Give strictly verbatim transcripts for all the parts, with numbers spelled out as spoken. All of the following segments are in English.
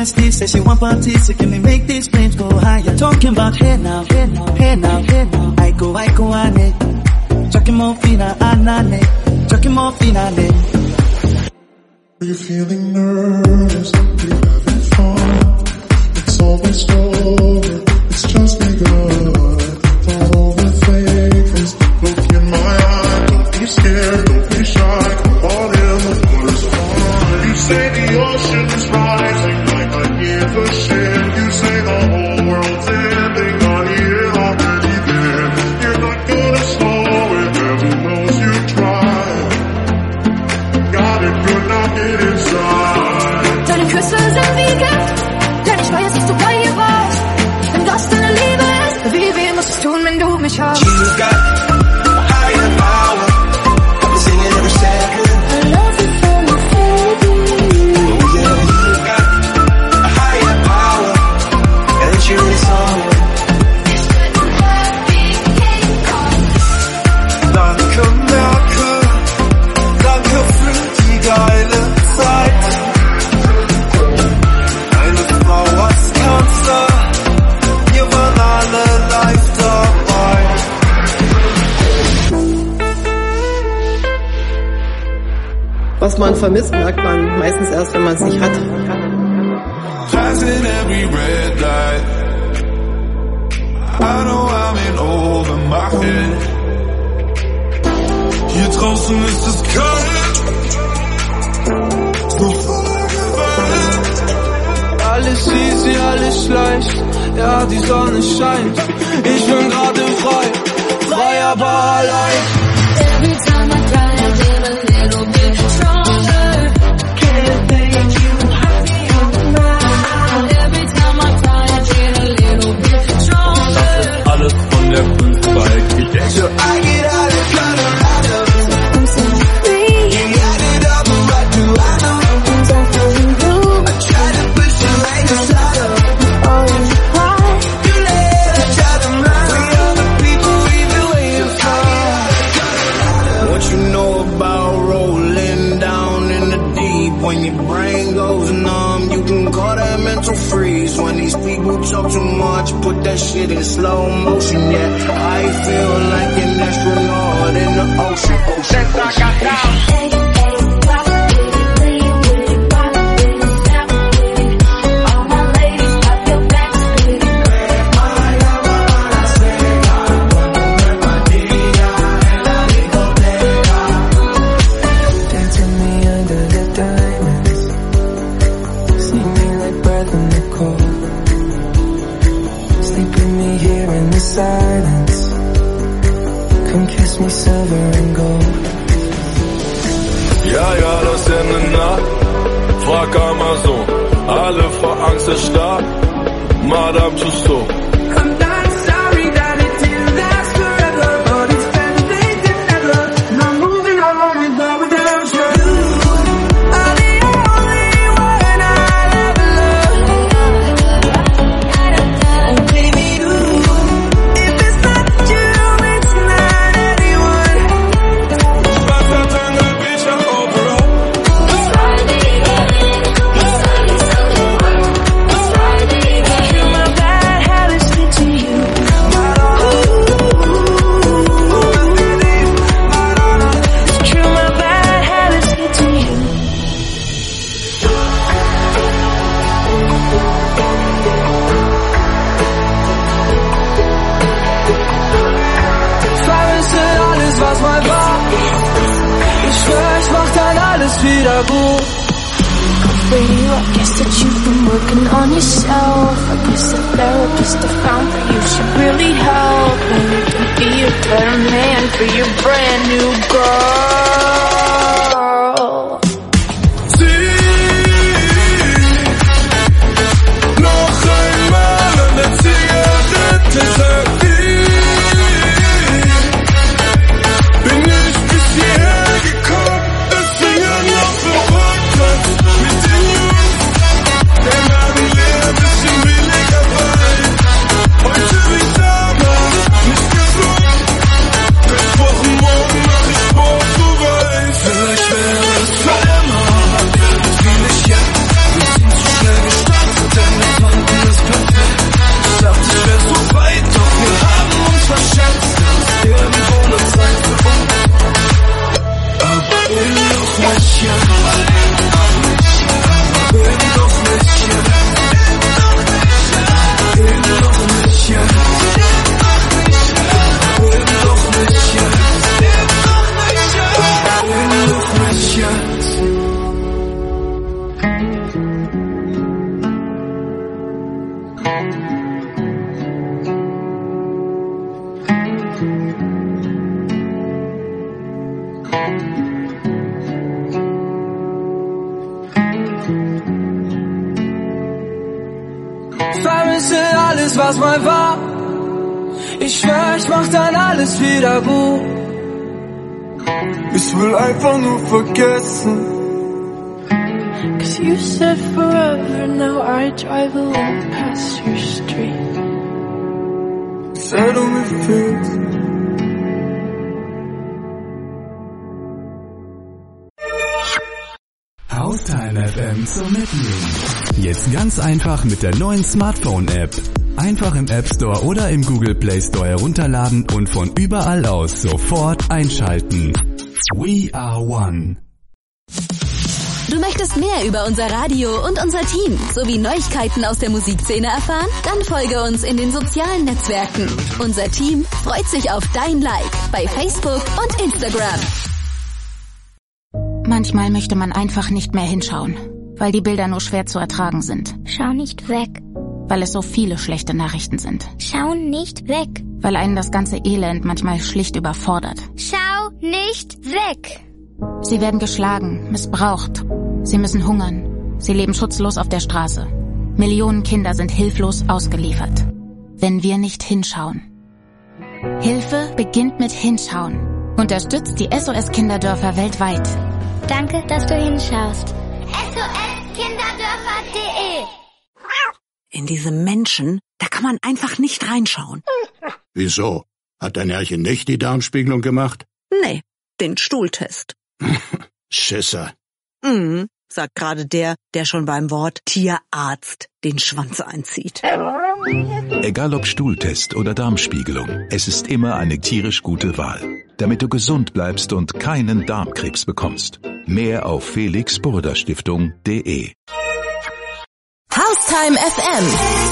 nasty, says she want parties, so can we make these flames go higher? Talking about hey now, hey now, hey now, hey now. I go, I go, ane. Talking more fina, anane. Talking more fina, ane. Are you feeling nervous? Are you having fun? It's almost over, it's just begun. Follow the fakeness, look in my eye. Don't be scared, don't be shy. Come on in, the water's fine. You say the ocean's rising like I give a shit. You say the whole world's ending, on here already there. You're not gonna slow it, heaven knows you tried. Got it good, now get inside. Deine Küsse sind wie Gift, denn ich weiß, dass du bei ihr warst. Wenn das deine Liebe ist, wie weh musst du's tun, wenn du mich hast? You got a higher power, I'm singing every second. I love you for my baby. Oh yeah, you got a higher power, and it's you this song. Danke, Merke, danke für die geile Zeit. Eine Frau als Kanzler, wir waren alle live dabei. Was man vermisst, merkt man meistens erst, wenn man es nicht hat. Passing every red light, I know I'm in over my head. Hier draußen ist es kalt, so voller Gewalt. Alles easy, alles leicht, ja die Sonne scheint. Ich bin gerade frei, frei aber allein. Every time I try, I feel a little bit stronger. Can't make you happy on mine. Every time I try, I feel a little bit stronger. Alles von der Kunst bald gedeckt. So I get out of color, out of I'm so free. you got it up, but what do I know? Things are feeling blue. I try to push you like a shadow. Oh, and why? You let each other mind. We are the people we've been waiting for. What you know about rolling down in the deep? When your brain goes numb, you can call that mental freeze. When these people talk too much, put that shit in slow motion. Yeah, I feel like an astronaut in the ocean. Ocean, ocean. Hey, hey, pop it, lean with it, pop it, snap with it. All my ladies, pop your backs with it. Dancing me under the diamonds, see me like breath in the cold, sleeping me here in the silence. Come kiss me silver and gold. Ja, ja, das Ende nah, frag Amazon, alle vor Angst erstarrt, Madame Tussauds. I'm not sorry that it didn't last forever, but it's better late than never. And I'm moving on without without you. You are the only one I'll ever love. Oh baby, you. If it's not you, it's not anyone. Wassertange, Becher, Opera. It's Friday, it's sunny, sunny world. It's Friday, Feel my bad habits fit to you. It's true, my bad habits fit to you. Vermisse alles, was mal war. Ich schwör, ich mach dann alles wieder gut. radio. I guess that you've been working on yourself. I guess the therapist I found for you should really help. And you can be a better man for your brand new girl. Noch einmal eine Zigarette, sag ich. Bin ich bis hierher gekommen, deswegen noch verrückt mit den Jungs. Der Laden leer, bisschen billiger Wein. Heute wie damals, nicht gesund. Sechs Wochen morgen mach ich Sport so weit. vergesse alles, was mal war. Ich schwör, ich mach dann alles wieder gut. Ich will einfach nur vergessen. Cause you said forever, now I drive alone past your street. Said on my face. Haustime F M zum Mitnehmen. Jetzt ganz einfach mit der neuen Smartphone-App. Einfach im App Store oder im Google Play Store herunterladen und von überall aus sofort einschalten. We are one. Du möchtest mehr über unser Radio und unser Team sowie Neuigkeiten aus der Musikszene erfahren? Dann folge uns in den sozialen Netzwerken. Unser Team freut sich auf dein Like bei Facebook und Instagram. Manchmal möchte man einfach nicht mehr hinschauen, weil die Bilder nur schwer zu ertragen sind. Schau nicht weg. Weil es so viele schlechte Nachrichten sind. Schau nicht weg. Weil einen das ganze Elend manchmal schlicht überfordert. Schau nicht weg. Sie werden geschlagen, missbraucht. Sie müssen hungern. Sie leben schutzlos auf der Straße. Millionen Kinder sind hilflos ausgeliefert. Wenn wir nicht hinschauen. Hilfe beginnt mit Hinschauen. Unterstützt die S O S-Kinderdörfer weltweit. Danke, dass du hinschaust. S O S Kinderdörfer punkt de In diese Menschen, da kann man einfach nicht reinschauen. Wieso? Hat dein Herrchen nicht die Darmspiegelung gemacht? Nee, den Stuhltest. Schisser. Mhm, sagt gerade der, der schon beim Wort Tierarzt den Schwanz einzieht. Egal ob Stuhltest oder Darmspiegelung, es ist immer eine tierisch gute Wahl, damit du gesund bleibst und keinen Darmkrebs bekommst. Mehr auf felix burda stiftung punkt de. Haustime F M.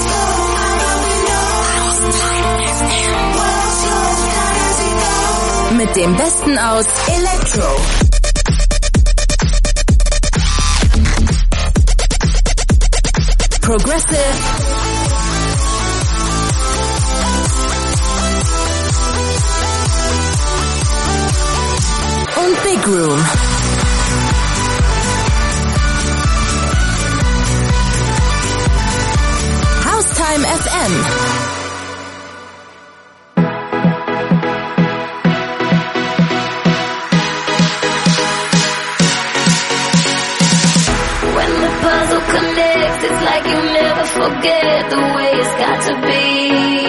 Mit dem Besten aus Elektro, Progressive und Big Room. Haustime F M. Connects, it's like you never forget the way it's got to be.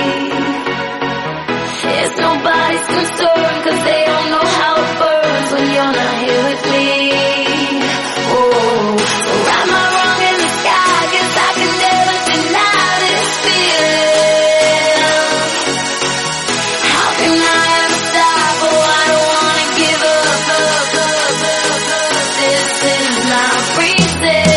It's nobody's concern, cause they don't know how it burns when you're not here with me. Oh, so am I wrong in the sky, cause I can never deny this feeling. How can I ever stop, oh I don't wanna give up, up, up, up, up. This is not breathing.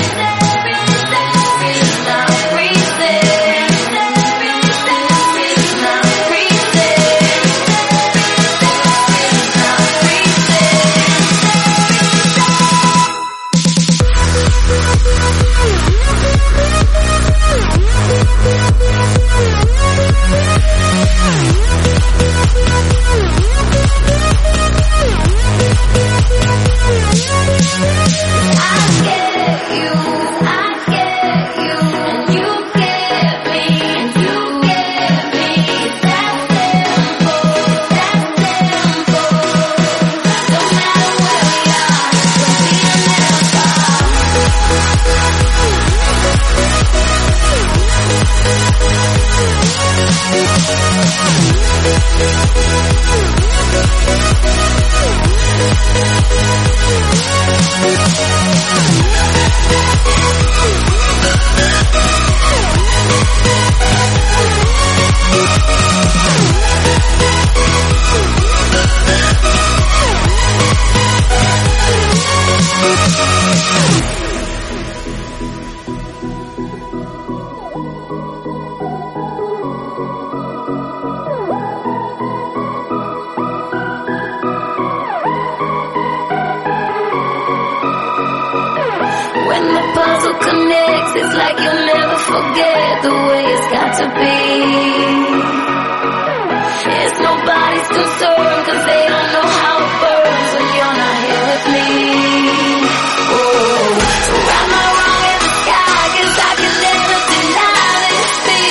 It's like you'll never forget the way it's got to be. It's nobody's concern, cause they don't know how it burns when you're not here with me. Oh, so am I wrong in the sky, cause I can never deny this feeling.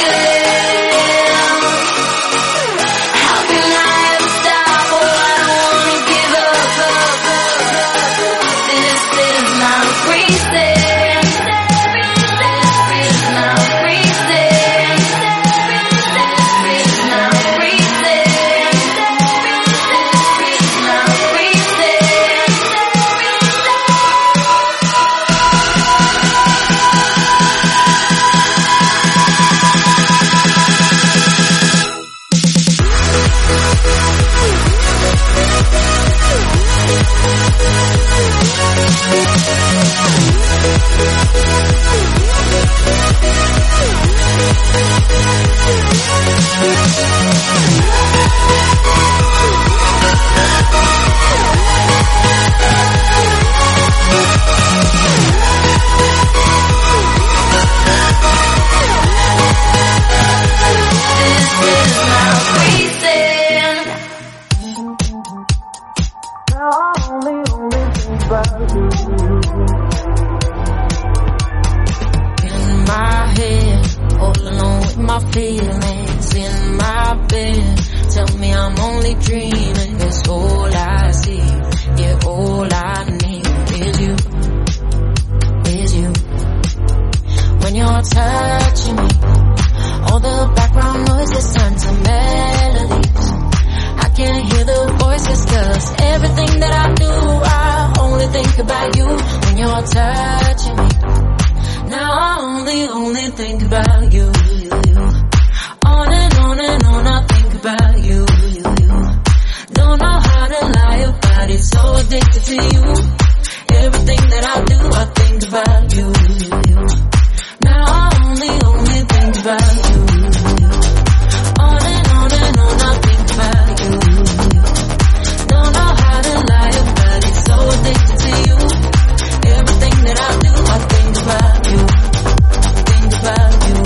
feelings in my bed. Tell me I'm only dreaming. Cause all I see, yeah, all I need is you, is you. When you're touching me, all the background noises turn to melodies. I can't hear the voices cause everything that I do, I only think about you. When you're touching me, now I only, only think about you. On and on and on I think about you. Don't know how to lie about it, so addicted to you. Everything that I do, I think about you. Now I only, only think about you. On and on and on I think about you. Don't know how to lie about it, so addicted to you. Everything that I do, I think about you. Think about you.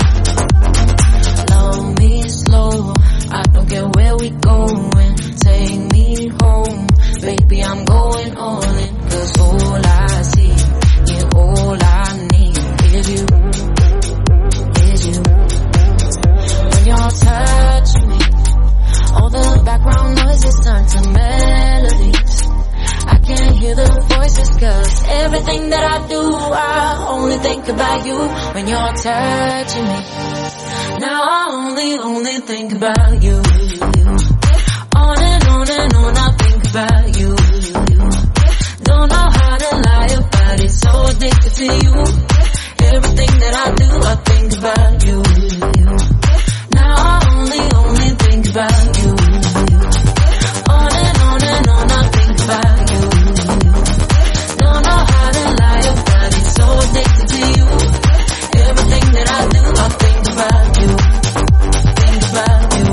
Love me slow, I don't care where we going. Take me home, baby, I'm going all in. Cause all I see, yeah, all I need is you, is you. When you're touching me, all the background noises turn to melodies. I can't hear the voices cause everything that I do, I only think about you. When you're touching me, now I only, only think about you. On and on and on I think about you. Don't know how to lie about it, so addicted to you. Everything that I do, I think about you. Now I only, only think about you. On and on and on I think about you. Don't know how to lie about it, so addicted to you. Everything that I do, I think about you. Think about you.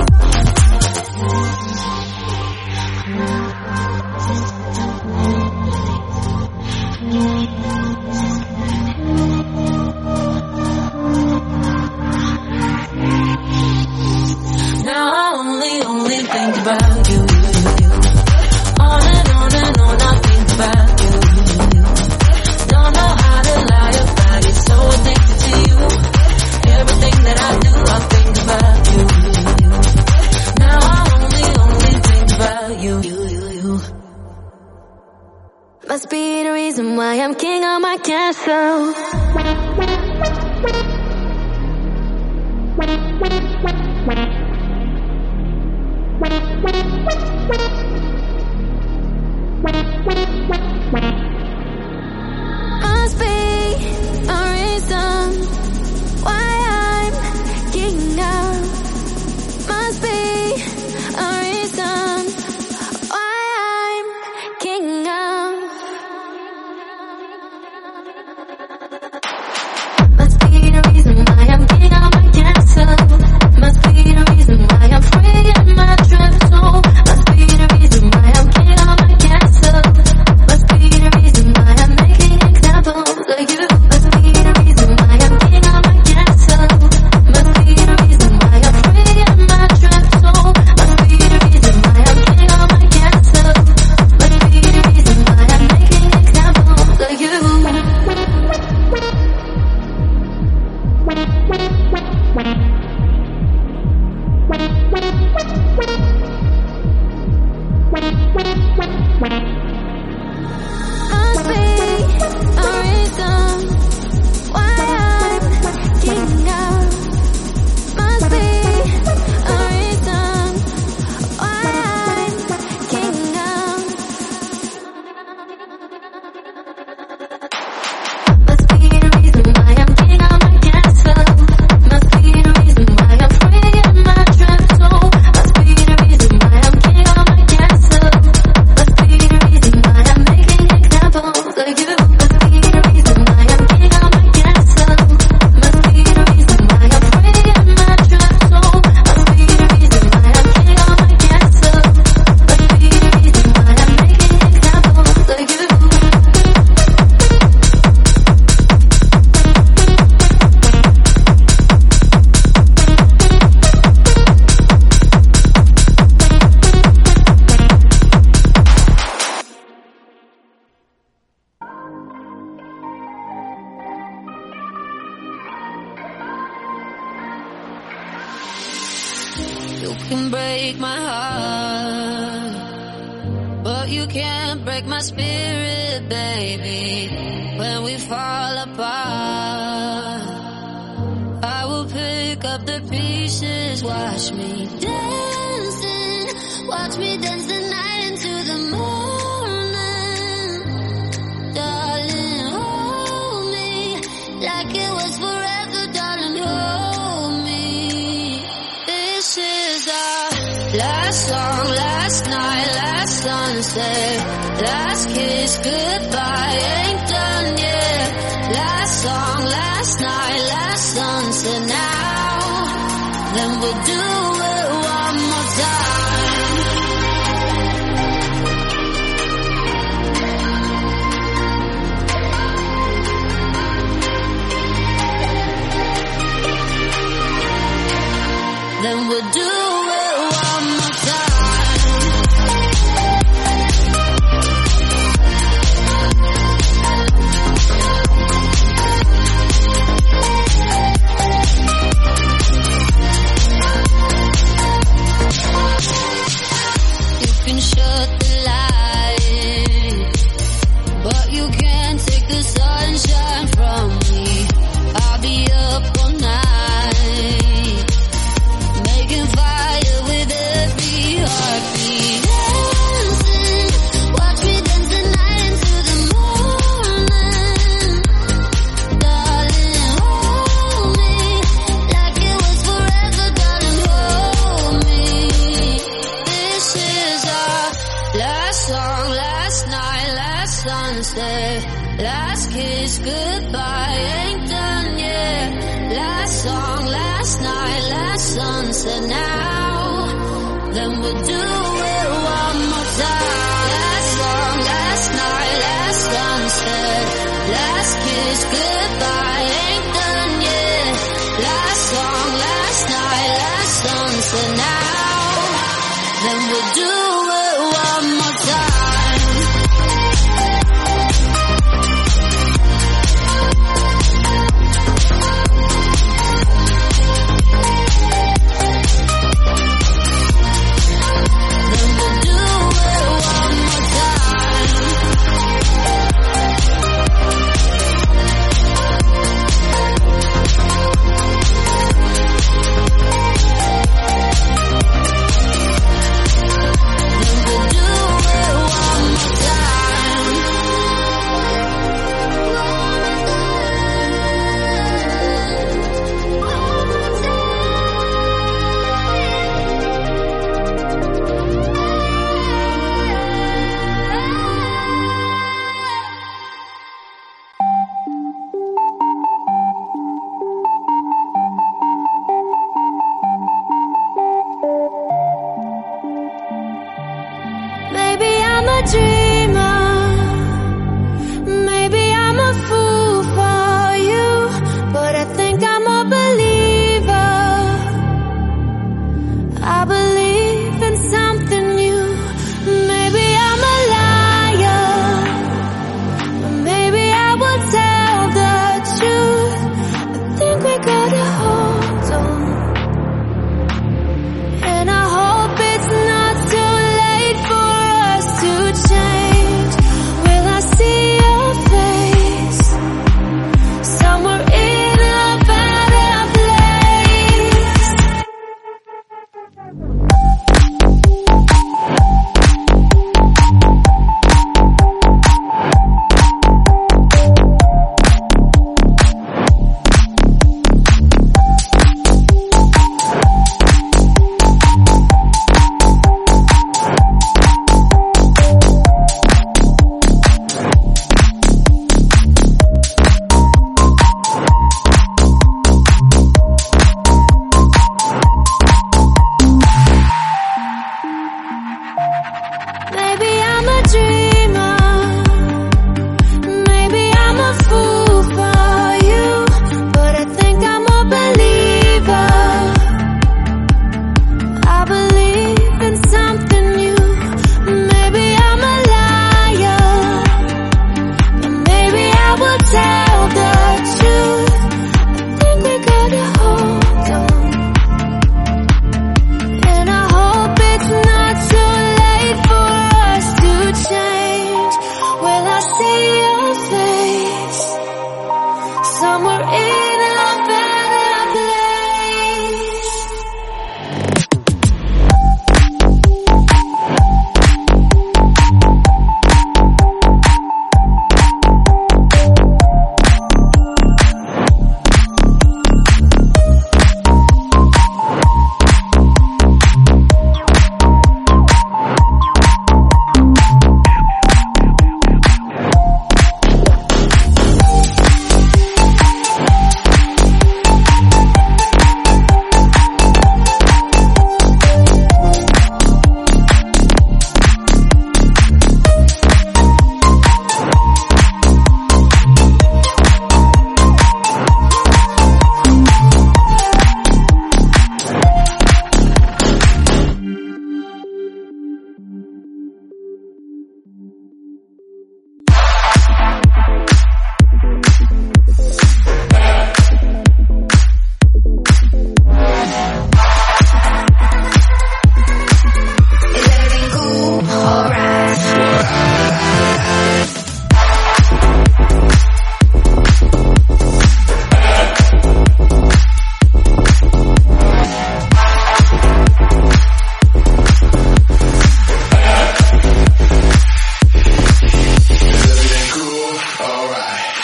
Now I only, only think about you. On and on and on I think about you. Don't know how to lie about it, so addicted to you. Everything that I do, I think about you. Now I only, only think about you. Must be the reason why I'm king of my castle. Must be a reason why I'm king of. Must be a reason why I'm king of. Must be the reason why I'm king of my castle. Must be the reason why I'm free in my trap soul. Must be the reason why I'm king of my castle. Must be the reason. You can break my heart, but you can't break my spirit, baby. When we fall apart, I will pick up the pieces. Watch me dancing, watch me dance the night into the morning. Darling, hold me like it was forever, darling, hold me. This is our last song, last night, last sunset, last kiss, goodbye, ain't done yet. Last song, last night, last sunset, now, then we'll do it one more time. Then we'll do it one more time. You can shut the light, but you can't take the sunshine from me. I'll be up all night, making fire with every heartbeat. Dancing, watch me dance the night into the morning. Darling, hold me like it was forever, darling, hold me. This is our last song, last night, last sunset, last kiss, goodbye, ain't done yet. Last song, last night, last sunset, now, then we'll do it one more time. Last song, last night, last sunset, last kiss, goodbye, ain't done yet. Last song, last night, last sunset, now, then we'll do it one more time. Then we'll do it one more time.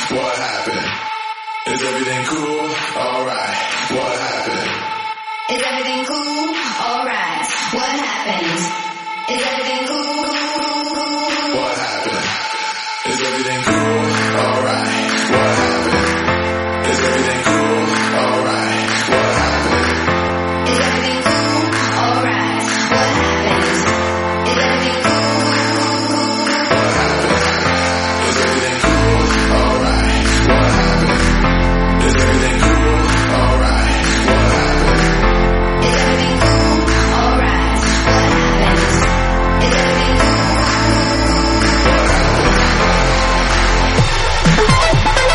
What happened? Is everything cool? Alright. What happened? Is everything cool? Alright. What happened? Is everything cool? What happened? Is everything cool? Alright. What happened? Is everything cool? Alright. What happened? Is everything cool? Alright. What happened? Is everything cool? What happened? Is everything cool? Alright. What happened? Is everything cool? Alright. What happened? Is everything cool? Alright. What happened? Is everything cool? What happened?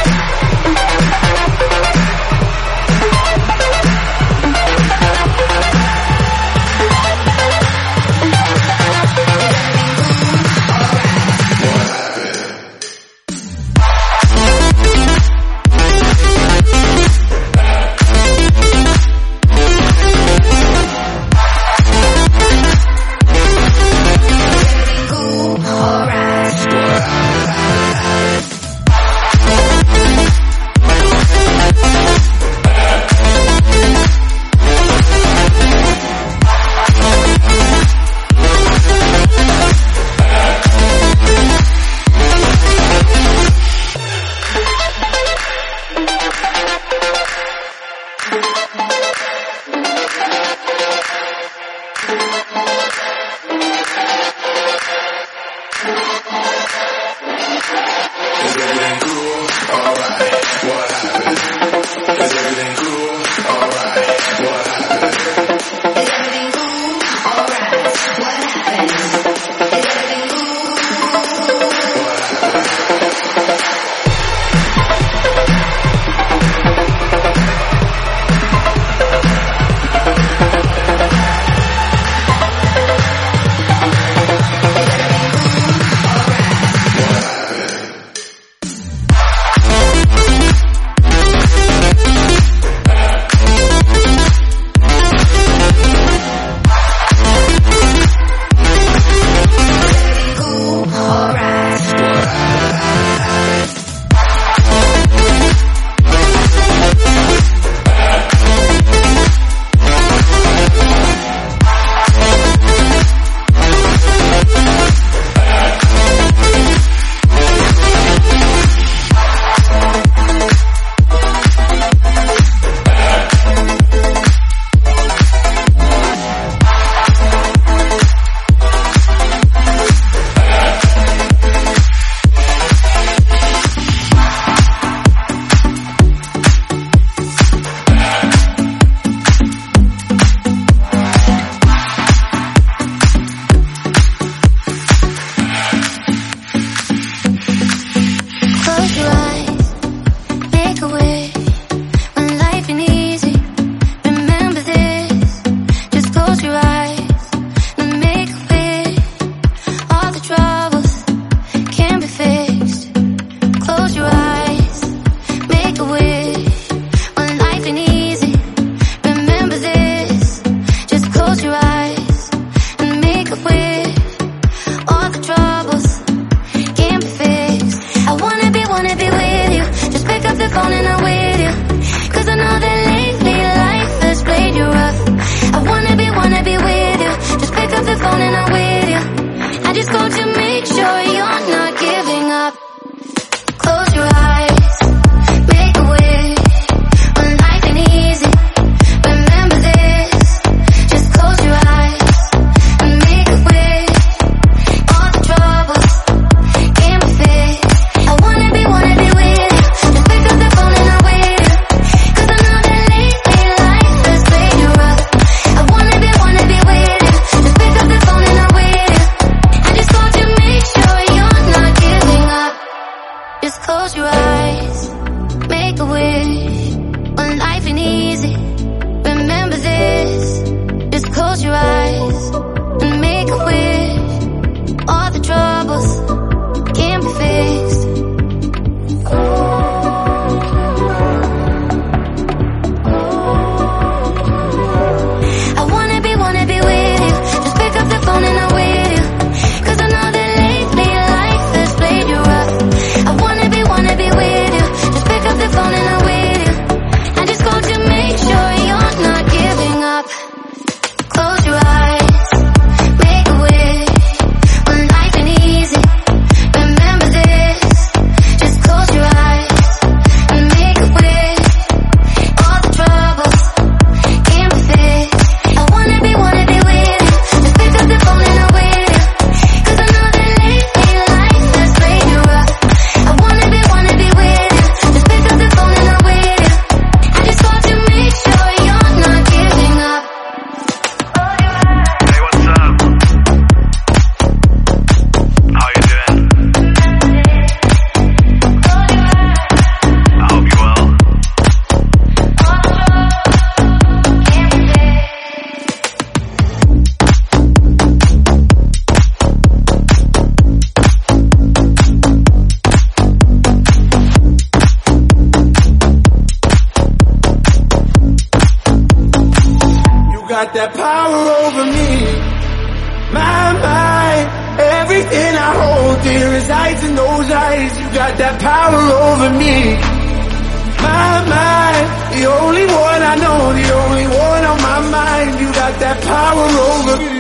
got that power over me. My mind, everything I hold dear resides in those eyes. You got that power over me. My mind, the only one I know, the only one on my mind. You got that power over me.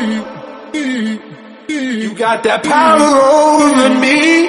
You got that power over me.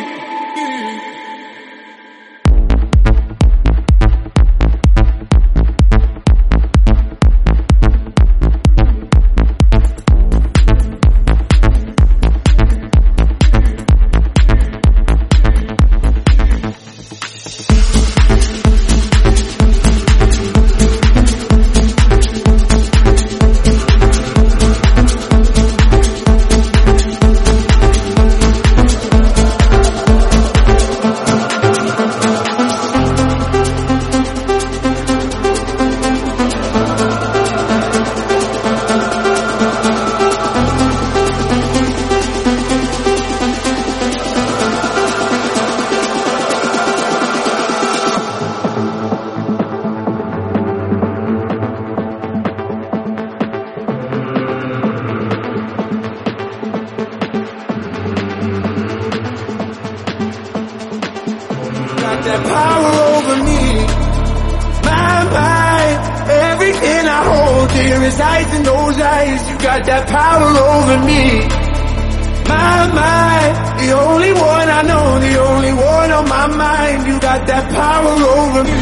That power over me. My mind, everything I hold dear resides in those eyes. You got that power over me. My mind, the only one I know, the only one on my mind. You got that power over me.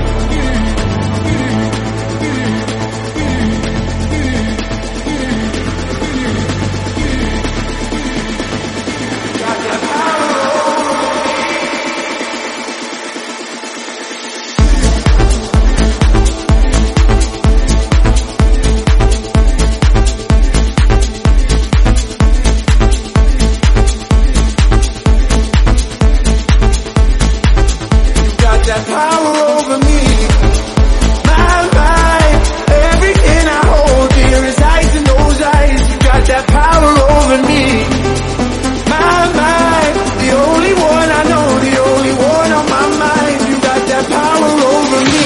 That power over me. My mind, everything I hold dear resides in those eyes. You got that power over me. My mind, the only one I know, the only one on my mind. You got that power over me.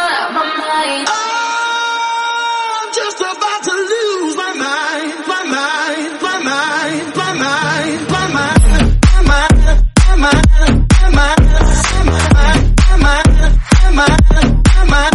mind, my mind. I'm just about to lose my mind, my mind, my mind, my mind, my mind, my mind, my mind, my mind, my mind, my mind, my mind.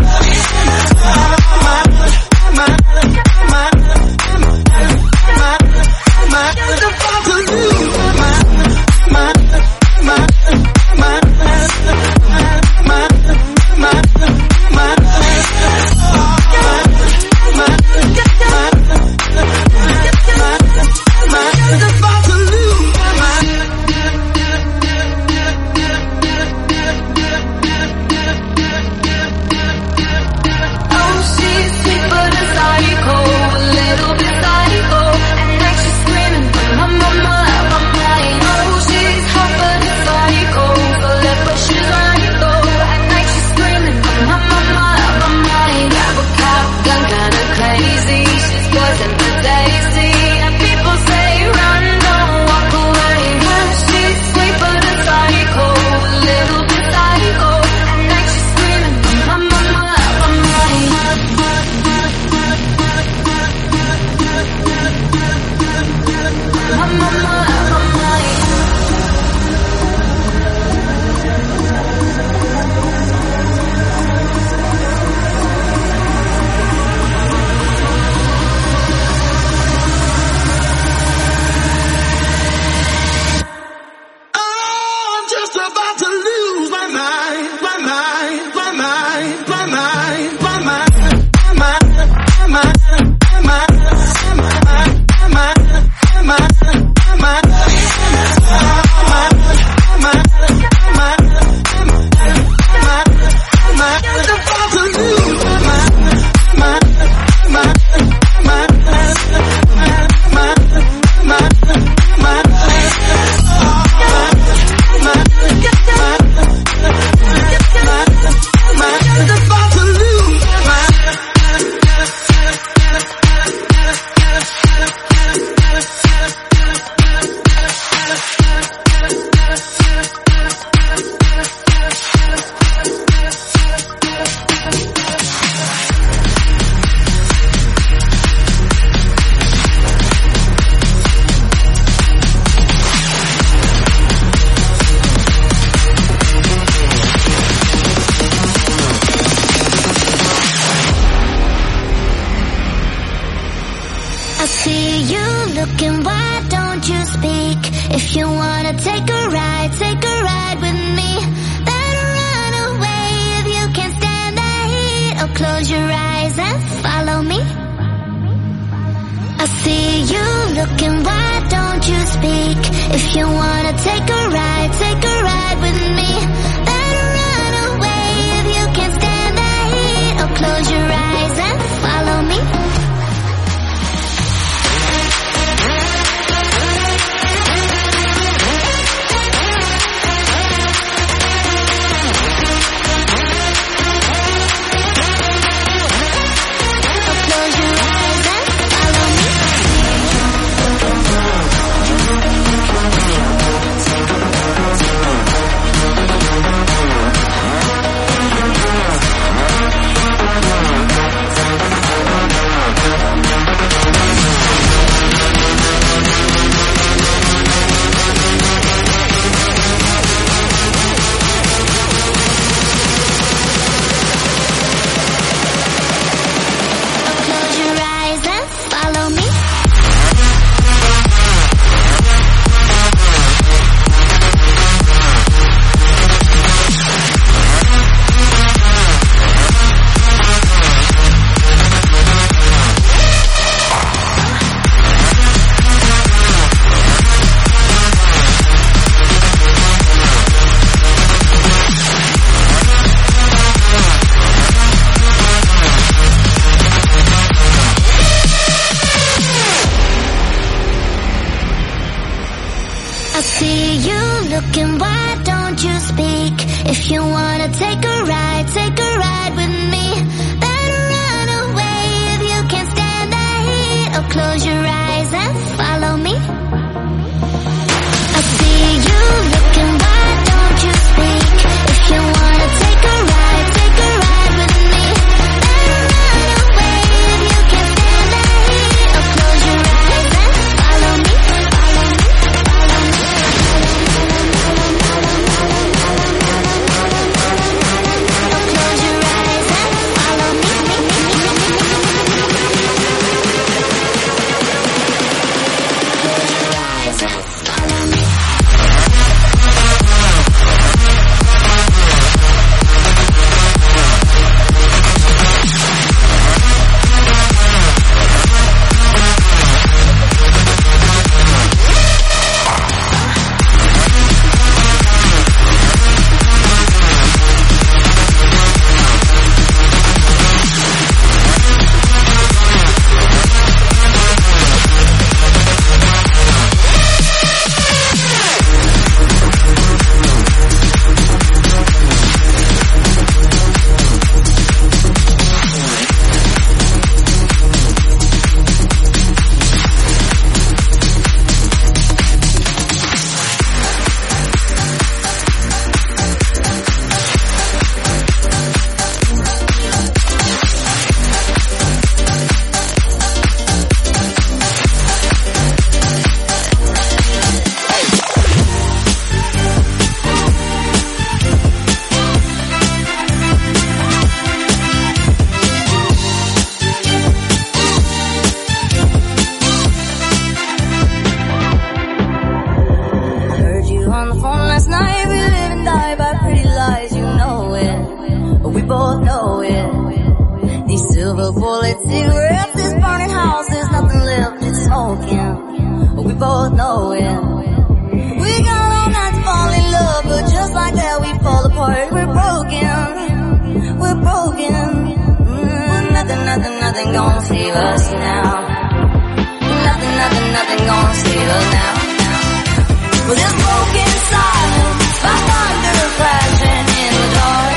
nothing gonna save us now. Nothing, nothing, nothing gonna save us now. Well, this broken silence, my thunder crashing in the dark.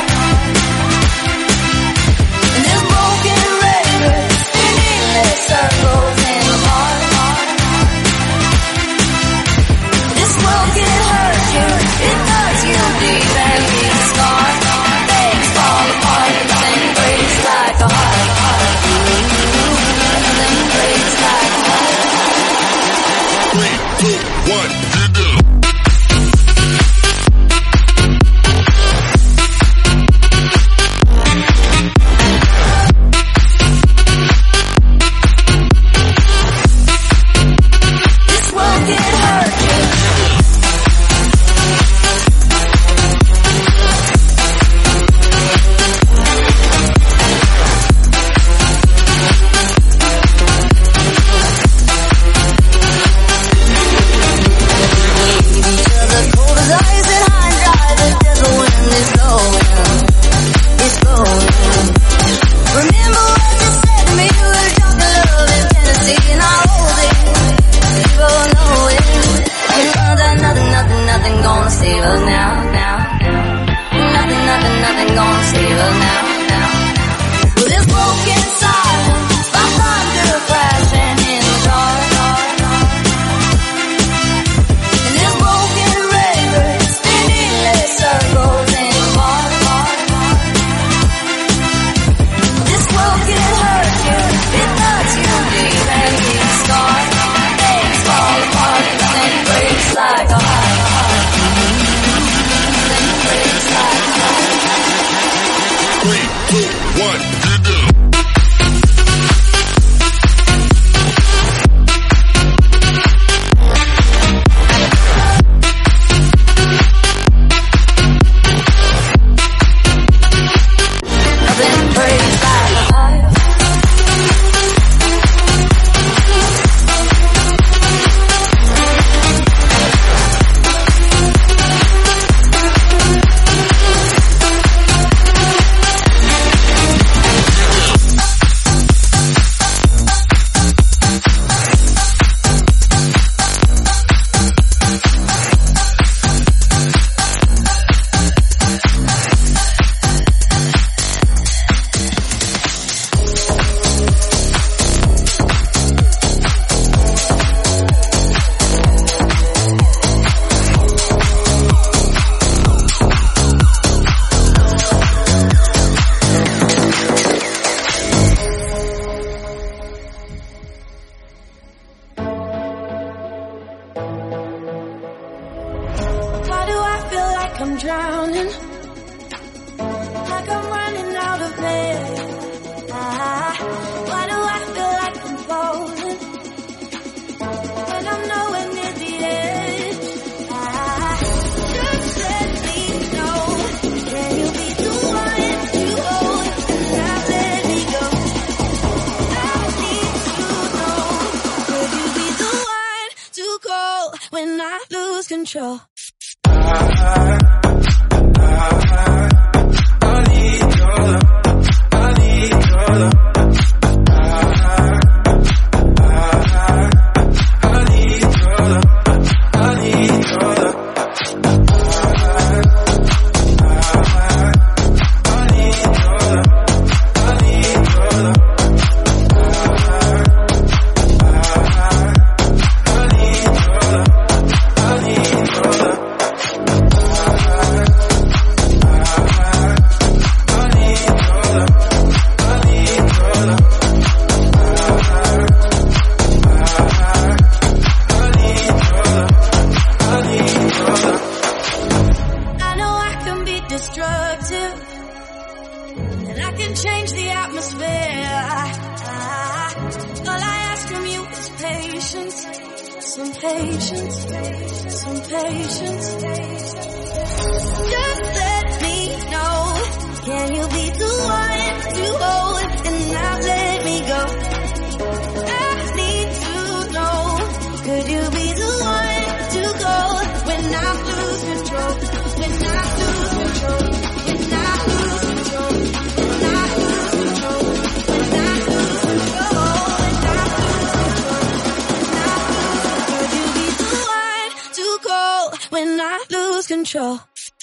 And this broken record, spinning endless circles in the park. This world can hurt you, it does you deep and leaves a scar. Things fall apart, everything breaks like a heart. Everything breaks like a heart. Three, two, one, you do. This world can hurt you. When I lose control, when I lose control, when I control.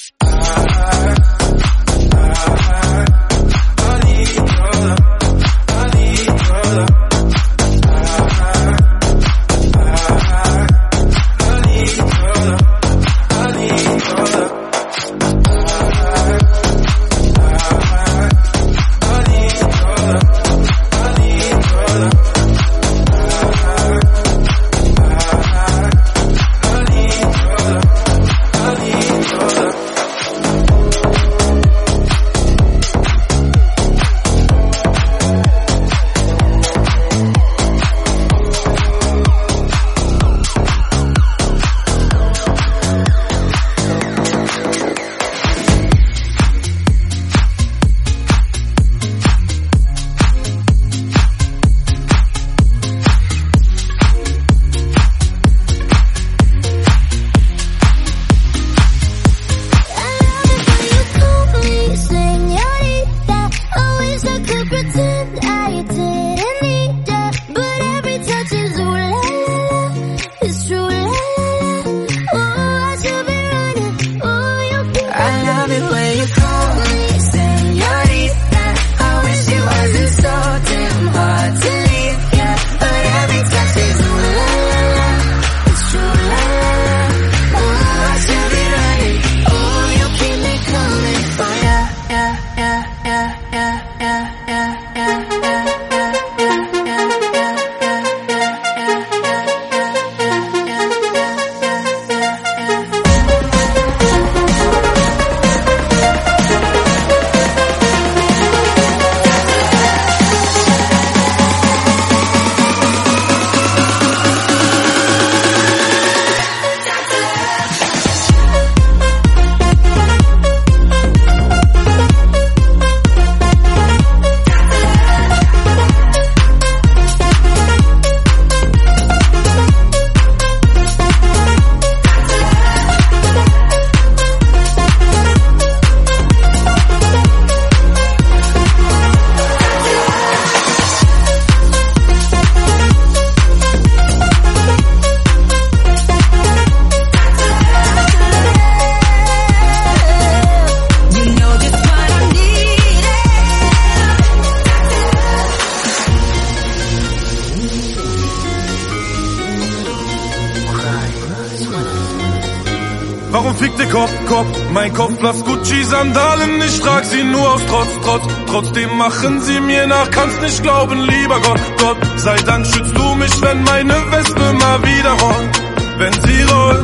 Warum fickt der Kopf, Kopf? Mein Kopf blass Gucci-Sandalen, ich trag sie nur aus Trotz, Trotz. Trotzdem machen sie mir nach, kannst nicht glauben, lieber Gott, Gott. Sei Dank schützt du mich, wenn meine Wespe mal wieder rollt, wenn sie rollt.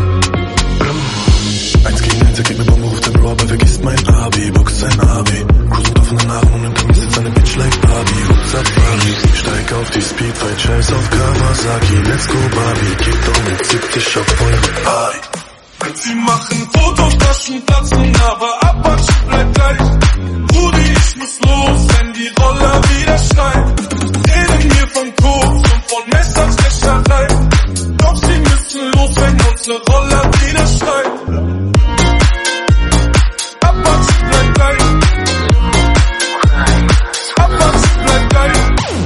Eins gegen eins, er geht ne Bombe, ruft der Bro, aber vergisst mein Abi, boxt sein Abi. Cruise mit offenen Armen und hinter mir sitzt seine Bitch like Barbie. Hut Safari, steig auf die Speedfight, scheiß auf Kawasaki. Let's go Barbie, kick doch mit siebzig auf eure Party. Sie machen Fotos, Taschen platzen, aber Apache bleibt gleich. Rudi, ich muss los, wenn die Roller wieder schreien. Reden mir von Koks und von Messerstecherei. Doch sie müssen los, wenn unsere Roller wieder schreien. Apache bleibt gleich. Apache bleibt gleich.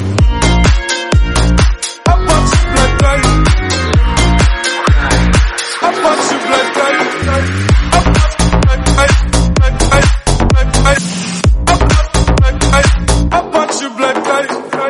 Apache bleibt gleich. Apache bleibt gleich. Apache bleibt gleich.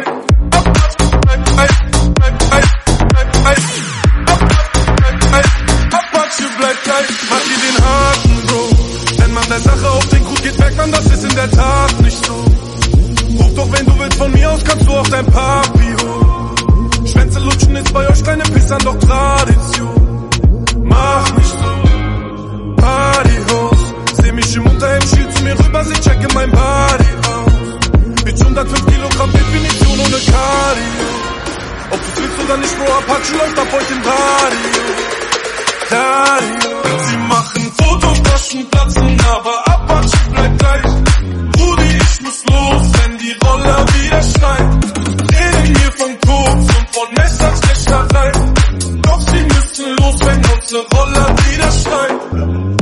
Apache bleibt gleich. Mach dir den harten, Bro. Wenn man der Sache auf den Grund geht, merkt man, das ist in der Tat nicht so. Ruf doch, wenn du willst, von mir aus kannst du auch dein Papi holen. Schwänze lutschen ist bei euch keine Pissern, doch Tradition. Mach nicht so. Partyhaus. Seh mich im Unterhemd, schiel zu mir rüber, sie checke mein Body aus. Mit hundertfünf Kilogramm Definition ohne Cardio. Ob du's willst oder nicht, Bro, Apache läuft ab euch im Radio. Radio. Sie machen Fotos, Taschen platzen, aber Apache bleibt gleich. Rudi, ich muss los, wenn die Roller wieder schreien. Reden mir von Koks und von Messerstecherei. Doch sie müssen los, wenn unsere Roller wieder schreien.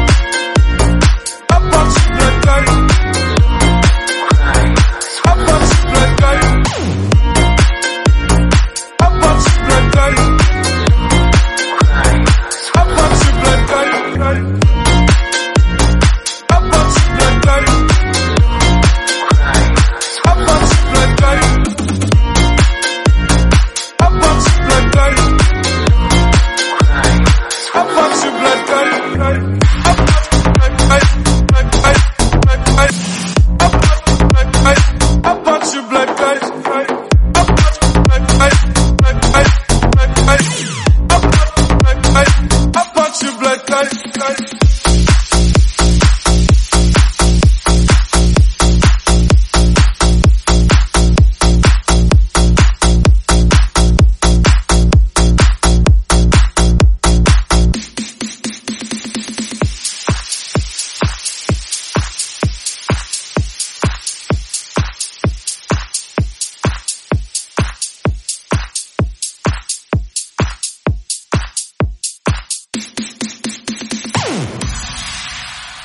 Apache bleibt gleich. Apache bleibt gleich. Apache bleibt gleich. Apache bleibt gleich.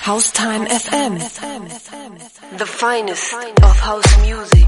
Haustime F M. The finest of house music.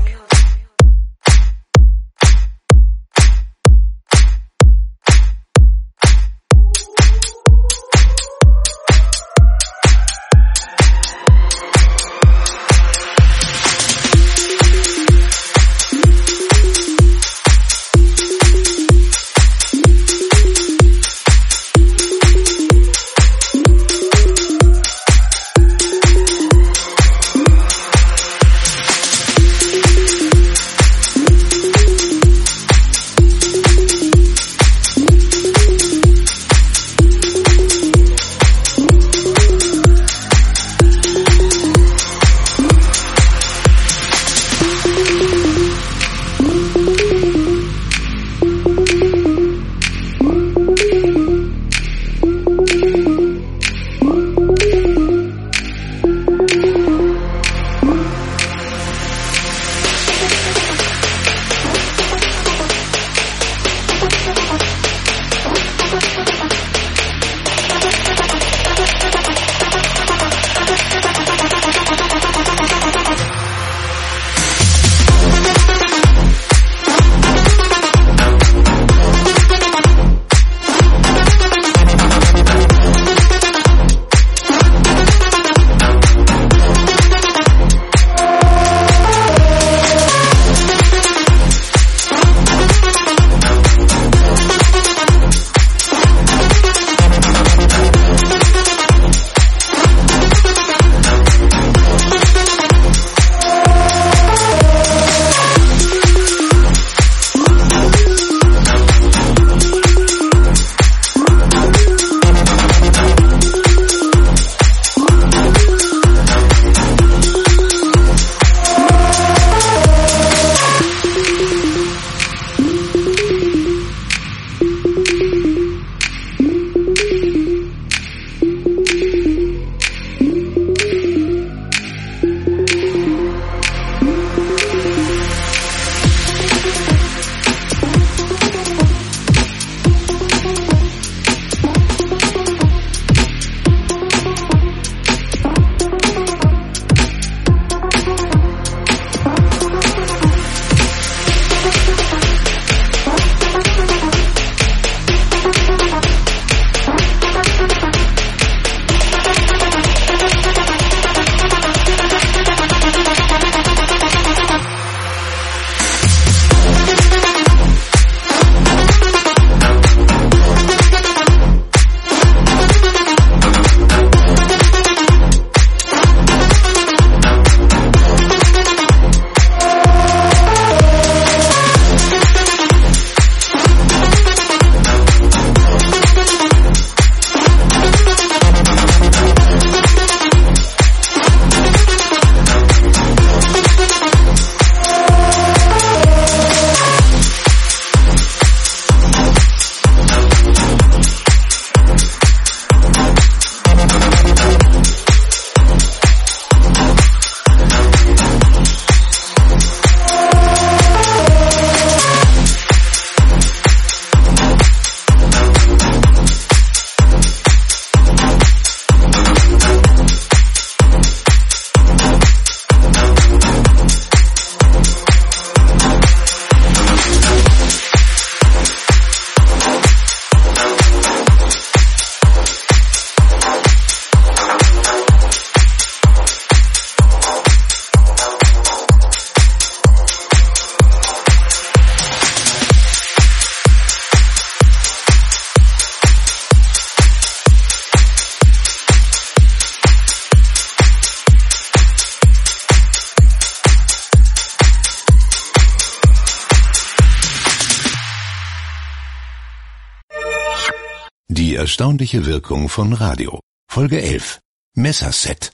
Die erstaunliche Wirkung von Radio. Folge elf. Messerset.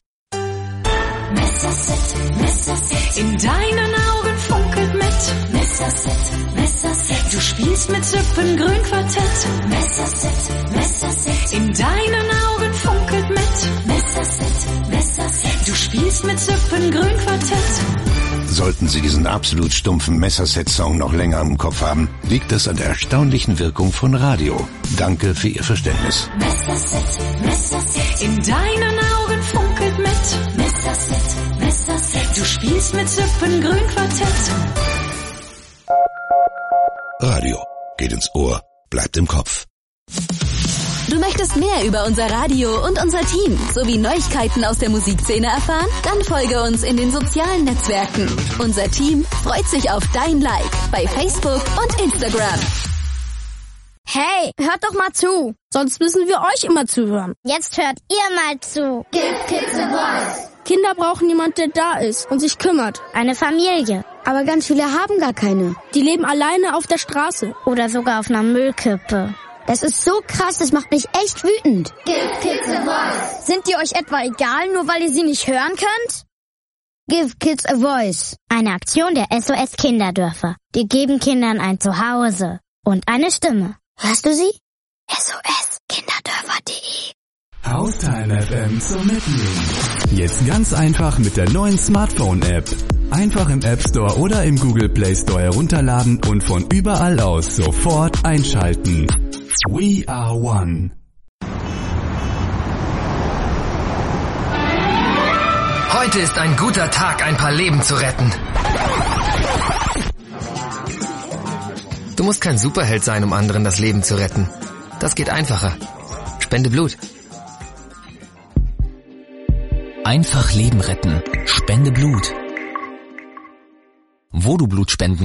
Messerset, Messerset. In deinen Augen funkelt mit. Messerset, Messerset. Du spielst mit Zippengrün Quartett. Messerset, Messerset. In deinen Augen funkelt mit. Messerset, Messerset. Du spielst mit Zippengrün Quartett. Sollten Sie diesen absolut stumpfen Messerset-Song noch länger im Kopf haben, liegt das an der erstaunlichen Wirkung von Radio. Danke für Ihr Verständnis. Messerset, Messerset. In deinen Augen funkelt Du spielst mit Zippengrün Quartett. Radio geht ins Ohr, bleibt im Kopf. Du möchtest mehr über unser Radio und unser Team sowie Neuigkeiten aus der Musikszene erfahren? Dann folge uns in den sozialen Netzwerken. Unser Team freut sich auf dein Like bei Facebook und Instagram. Hey, hört doch mal zu. Sonst müssen wir euch immer zuhören. Jetzt hört ihr mal zu. Give Kids a Voice. Kinder brauchen jemanden, der da ist und sich kümmert. Eine Familie. Aber ganz viele haben gar keine. Die leben alleine auf der Straße. Oder sogar auf einer Müllkippe. Das ist so krass, das macht mich echt wütend. Give Kids a Voice. Sind die euch etwa egal, nur weil ihr sie nicht hören könnt? Give Kids a Voice. Eine Aktion der S O S Kinderdörfer. Die geben Kindern ein Zuhause und eine Stimme. Hörst du sie? S O S Kinderdörfer punkt de. Haustime F M zum Mitnehmen. Jetzt ganz einfach mit der neuen Smartphone-App. Einfach im App Store oder im Google Play Store herunterladen und von überall aus sofort einschalten. We are one. Heute ist ein guter Tag, ein paar Leben zu retten. Du musst kein Superheld sein, um anderen das Leben zu retten. Das geht einfacher. Spende Blut. Einfach Leben retten. Spende Blut. Wo du Blut spenden